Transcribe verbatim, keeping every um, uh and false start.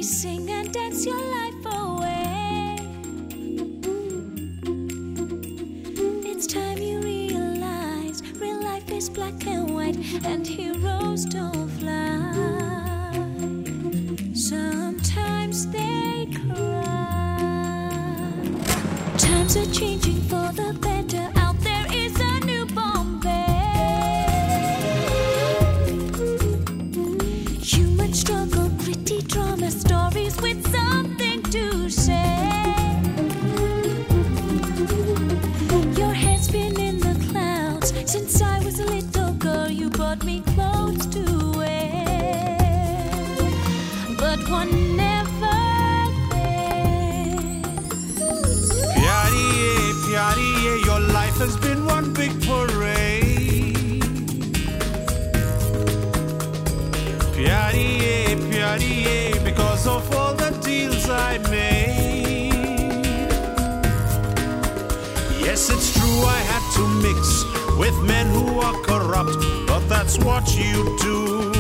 sing and dance your life away. It's time you realize real life is black and white, and heroes don't fly. Sometimes they cry. Times are changing for the better. Out there is a new Bombay. Human struggle, pretty drama, stories with something to say. Your head's been in the clouds since I was a little girl. You brought me clothes to wear, but one never there. Pyariye, pyariye, your life has been one big parade. Pyariye, pyariye, because of all the deals I made. Yes, it's true, I had to mix with men who are corrupt, but that's what you do.